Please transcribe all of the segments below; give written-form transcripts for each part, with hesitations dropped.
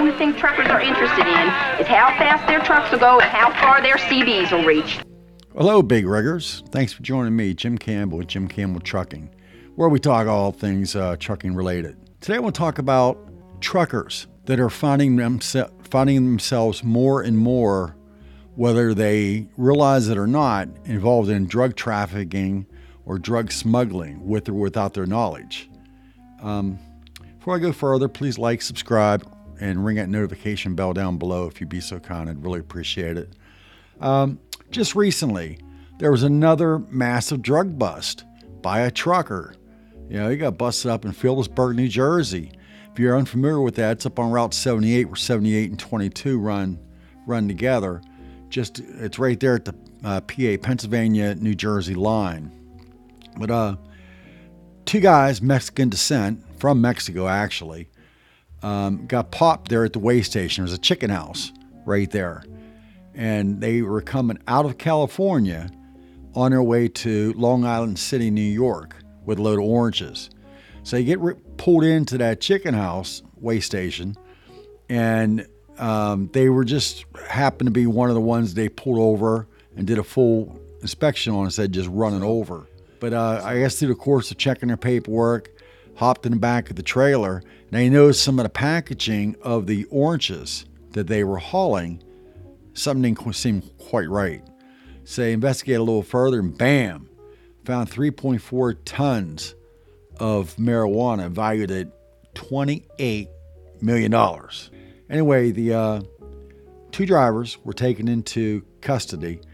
only thing truckers are interested in is how fast their trucks will go and how far their CVs will reach. Hello, big riggers. Thanks for joining me, Jim Campbell with Jim Campbell Trucking, where we talk all things trucking related. Today I want to talk about truckers that are finding themselves more and more, whether they realize it or not, involved in drug trafficking or drug smuggling with or without their knowledge. Before I go further, please like, subscribe, and ring that notification bell down below if you'd be so kind. I'd really appreciate it. Just recently, there was another massive drug bust by a trucker. You know, he got busted up in Phillipsburg, New Jersey. If you're unfamiliar with that, it's up on Route 78, where 78 and 22 run together. It's right there at the PA, Pennsylvania, New Jersey line. But two guys, Mexican descent, from Mexico actually, got popped there at the way station. There's a chicken house right there. And they were coming out of California on their way to Long Island City, New York, with a load of oranges. So they get pulled into that chicken house way station, and they were just happened to be one of the ones they pulled over and did a full inspection on instead of just running over. But I guess through the course of checking their paperwork, hopped in the back of the trailer, and they noticed some of the packaging of the oranges that they were hauling. Something didn't seem quite right. So they investigated a little further and bam, found 3.4 tons of marijuana valued at $28 million. Anyway, the two drivers were taken into custody.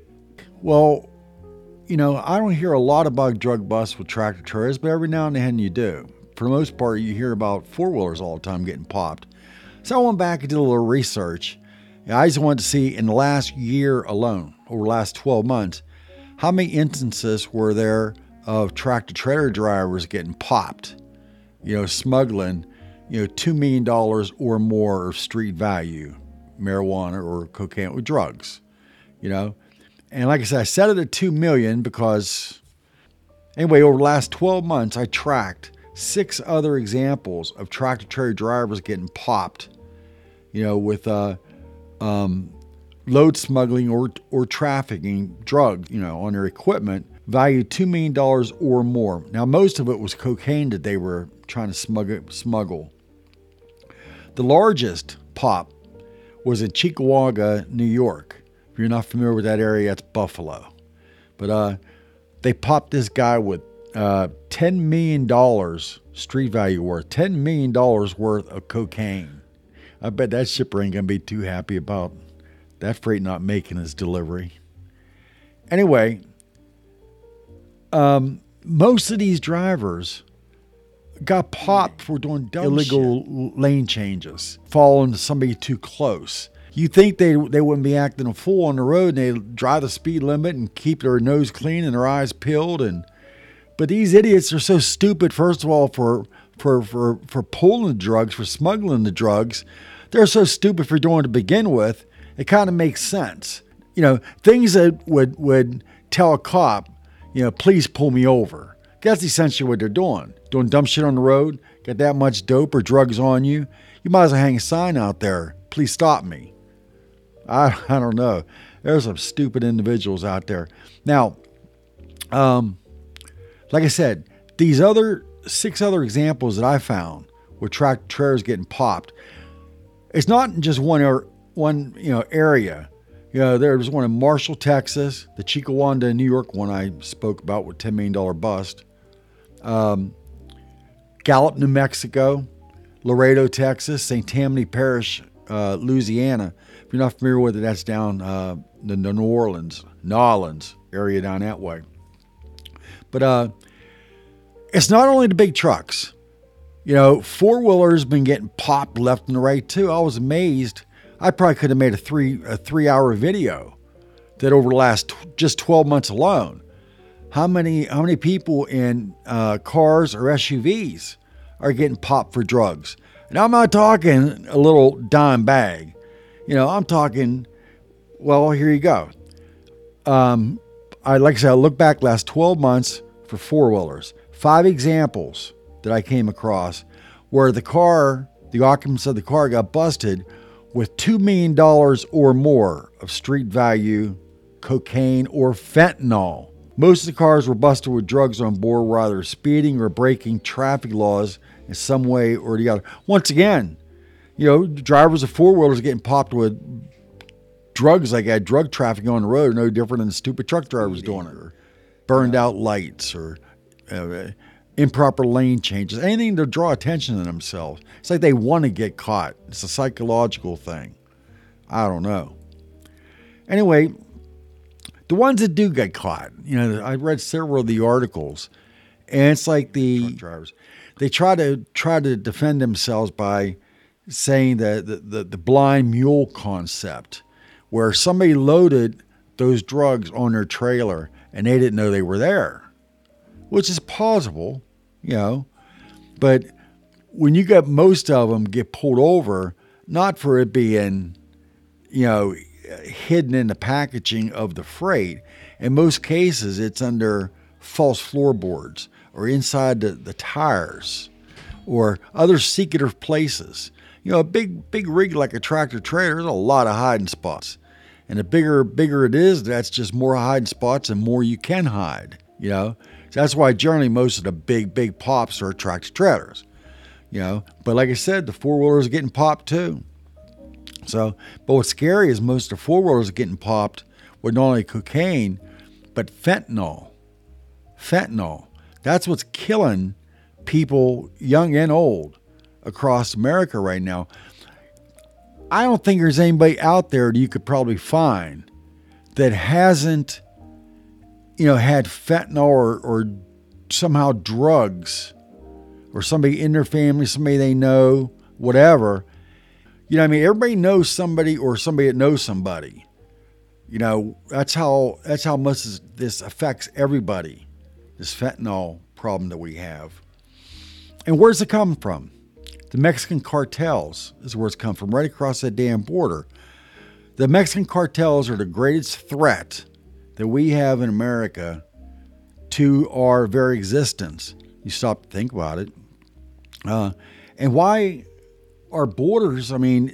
Well, you know, I don't hear a lot about drug busts with tractor trailers, but every now and then you do. For the most part, you hear about four-wheelers all the time getting popped. So I went back and did a little research. I just wanted to see in the last year alone, over the last 12 months, how many instances were there of tractor trailer drivers getting popped, you know, smuggling, you know, $2 million or more of street value, marijuana or cocaine or drugs, you know. And like I said, I set it at 2 million because anyway, over the last 12 months, I tracked 6 other examples of tractor trailer drivers getting popped, you know, with load smuggling or trafficking drugs, you know, on their equipment, valued $2 million or more. Now, most of it was cocaine that they were trying to smuggle. The largest pop was in Cheektowaga, New York. If you're not familiar with that area, that's Buffalo. But they popped this guy with $10 million street value worth, $10 million worth of cocaine. I bet that shipper ain't going to be too happy about that freight not making his delivery. Anyway, most of these drivers got popped for doing illegal lane changes, following somebody too close. You think they wouldn't be acting a fool on the road, and they drive the speed limit and keep their nose clean and their eyes peeled. But these idiots are so stupid, first of all, for pulling the drugs, for smuggling the drugs. They're so stupid for doing it to begin with. It kind of makes sense. You know, things that would tell a cop, you know, please pull me over. That's essentially what they're doing. Doing dumb shit on the road, got that much dope or drugs on you. You might as well hang a sign out there, please stop me. I don't know. There's some stupid individuals out there. Now, like I said, these 6 other examples that I found with tractor trailers getting popped, it's not in just one area. You know, there was one in Marshall, Texas, the Cheektowaga, New York one I spoke about with $10 million bust. Gallup, New Mexico, Laredo, Texas, St. Tammany Parish, Louisiana. If you're not familiar with it, that's down the New Orleans area down that way. But it's not only the big trucks. You know, four-wheelers been getting popped left and right too. I was amazed. I probably could have made a three-hour video that over the last just 12 months alone, how many people in cars or SUVs are getting popped for drugs. And I'm not talking a little dime bag. You know, I'm talking, well, here you go. Like I said, I look back last 12 months for four-wheelers. 5 examples that I came across where the car The occupants of the car got busted with $2 million or more of street value cocaine or fentanyl. Most of the cars were busted with drugs on board, while either speeding or breaking traffic laws in some way or the other. Once again, drivers of four-wheelers getting popped with drugs like that, drug trafficking on the road, are no different than stupid truck drivers doing it, or burned out lights, or improper lane changes, anything to draw attention to themselves. It's like they want to get caught. It's a psychological thing. I don't know. Anyway, the ones that do get caught, I read several of the articles, and it's like the truck drivers, they try to defend themselves by saying that the blind mule concept, where somebody loaded those drugs on their trailer and they didn't know they were there, which is plausible, but when you got most of them get pulled over, not for it being, hidden in the packaging of the freight. In most cases, it's under false floorboards or inside the tires or other secretive places. A big rig like a tractor trailer, there's a lot of hiding spots. And the bigger it is, that's just more hiding spots and more you can hide, So that's why generally most of the big pops are tractor trailers, But like I said, the four-wheelers are getting popped too. But what's scary is most of the four-wheelers are getting popped with not only cocaine, but fentanyl. Fentanyl. That's what's killing people, young and old, across America right now. I don't think there's anybody out there that you could probably find that hasn't, had fentanyl or somehow drugs, or somebody in their family, somebody they know, whatever. Everybody knows somebody or somebody that knows somebody. That's how much this affects everybody, this fentanyl problem that we have. And where's it come from? The Mexican cartels is where it's come from, right across that damn border. The Mexican cartels are the greatest threat that we have in America to our very existence. You stop to think about it. And why our borders,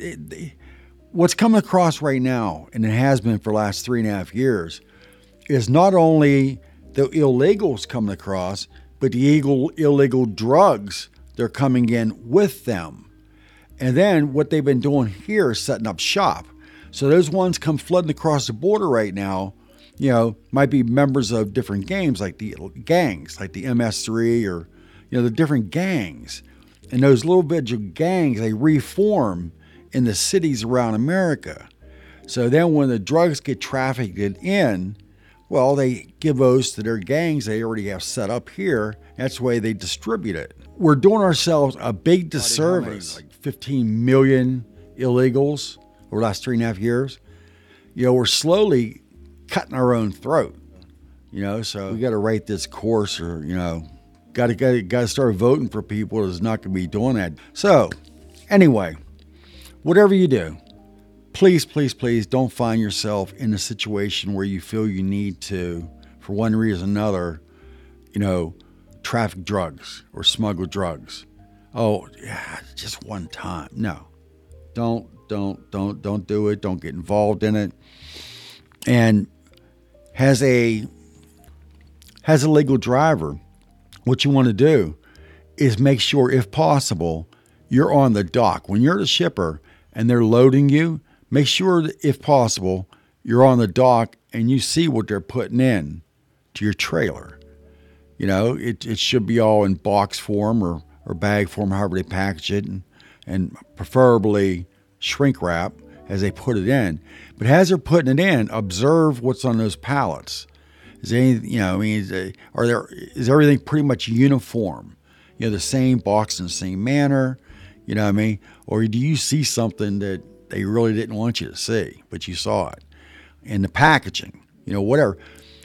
what's coming across right now, and it has been for the last 3.5 years, is not only the illegals coming across, but the illegal drugs, they're coming in with them. And then what they've been doing here is setting up shop. So those ones come flooding across the border right now, might be members of different gangs, like the gangs, like the MS3 or, the different gangs. And those little vigil gangs, they reform in the cities around America. So then when the drugs get trafficked in, well, they give those to their gangs they already have set up here. That's the way they distribute it. We're doing ourselves a big disservice. Like 15 million illegals over the last 3.5 years. We're slowly cutting our own throat. So we got to write this course, or got to start voting for people that's not going to be doing that. So anyway, whatever you do, please don't find yourself in a situation where you feel you need to, for one reason or another, traffic drugs or smuggle drugs. Oh, yeah, just one time. No, don't do it. Don't get involved in it. And as a legal driver, what you want to do is make sure, if possible, you're on the dock. When you're the shipper and they're loading you, make sure that, if possible, you're on the dock and you see what they're putting in to your trailer. It should be all in box form or bag form, however they package it, and preferably shrink wrap as they put it in. But as they're putting it in, observe what's on those pallets. Is anything, is everything pretty much uniform? The same box in the same manner, Or do you see something that they really didn't want you to see, but you saw it? And the packaging, whatever.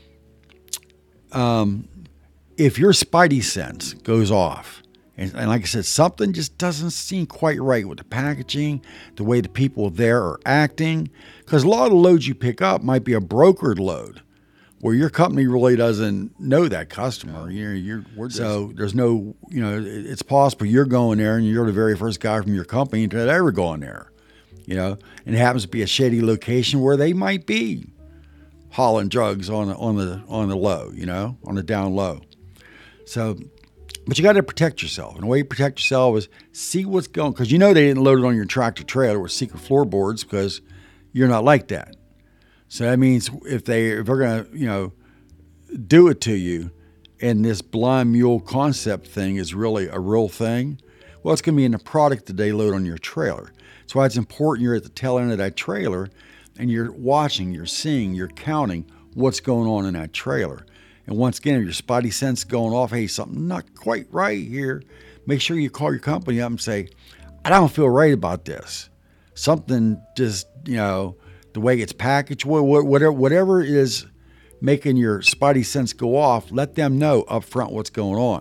If your spidey sense goes off, and like I said, something just doesn't seem quite right with the packaging, the way the people there are acting, because a lot of the loads you pick up might be a brokered load. Well, your company really doesn't know that customer. So there's no, it's possible you're going there and you're the very first guy from your company to ever go in there, and it happens to be a shady location where they might be hauling drugs on the low, on the down low. So, but you got to protect yourself. And the way you protect yourself is see what's going, because they didn't load it on your tractor trailer with secret floorboards because you're not like that. So that means if they're going to, do it to you, and this blind mule concept thing is really a real thing, well, it's going to be in the product that they load on your trailer. That's why it's important you're at the tail end of that trailer and you're watching, you're seeing, you're counting what's going on in that trailer. And once again, if your spidey sense going off, hey, something not quite right here, make sure you call your company up and say, I don't feel right about this. Something just, the way it's packaged, whatever is making your spidey sense go off, let them know up front what's going on,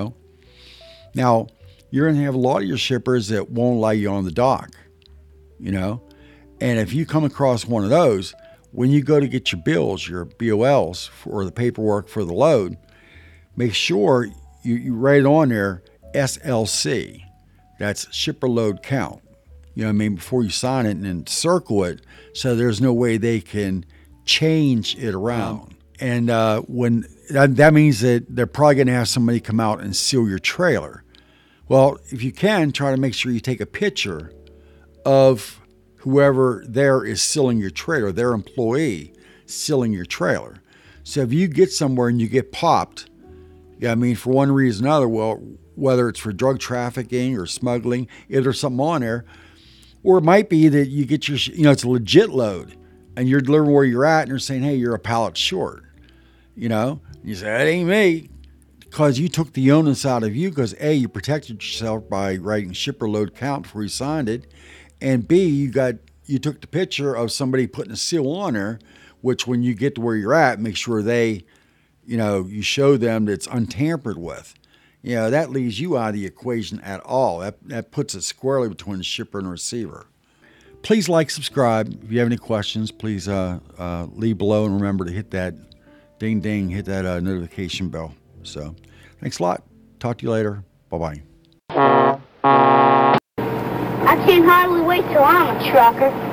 Now, you're going to have a lot of your shippers that won't allow you on the dock, And if you come across one of those, when you go to get your bills, your BOLs, for the paperwork for the load, make sure you write on there SLC. That's shipper load count. Before you sign it, and then circle it so there's no way they can change it around. And when that means that they're probably going to have somebody come out and seal your trailer. Well, if you can, try to make sure you take a picture of whoever there is sealing your trailer, their employee sealing your trailer. So if you get somewhere and you get popped, for one reason or another, well, whether it's for drug trafficking or smuggling, if there's something on there, or it might be that you get your, it's a legit load and you're delivering where you're at and they're saying, hey, you're a pallet short, You say, that ain't me, because you took the onus out of you because A, you protected yourself by writing shipper load count before you signed it. And B, you took the picture of somebody putting a seal on there, which when you get to where you're at, make sure they, you show them that it's untampered with. That leaves you out of the equation at all. That puts it squarely between the shipper and the receiver. Please like, subscribe. If you have any questions, please leave below, and remember to hit that ding ding, hit that notification bell. So thanks a lot. Talk to you later. Bye-bye. I can't hardly wait till I'm a trucker.